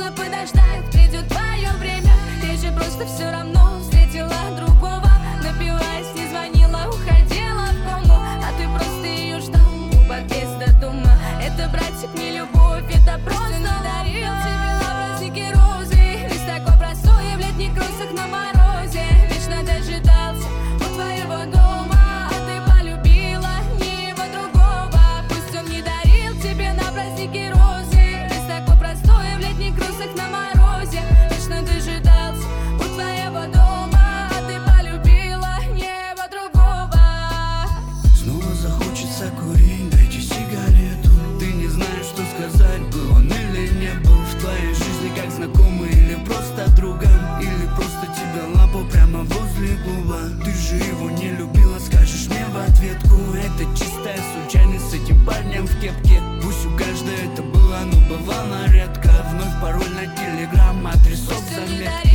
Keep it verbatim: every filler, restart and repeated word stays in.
решила подождать, придет твое время. Ты же просто все равно встретила другого. Напилась, не звонила, уходила в кому, а ты просто ее ждал у подъезда дома. Это, братик, не любовь, это просто не дарил тебе на празднике розы. Лишь такой простой в летних кросах на морозе. Вечно дожидался у твоего дома, а ты полюбила не его другого. Пусть он не дарил тебе на празднике розы. Лишь такой простой в летних кросах на морозе. Вечно дожидался у твоего дома, а ты полюбила не его другого. Снова захочется курить, дайте сигарету. Ты не знаешь, что сказать, был он или не был в твоей жизни, как знакомый или просто другом, или просто тебе лапу прямо возле губа. Ты же его не любила, скажешь мне в ответку. Это чистая случайность с этим парнем в кепке. Пусть у каждой это было, но бывало редко. Вновь пароль на телеграм, адресов заметки.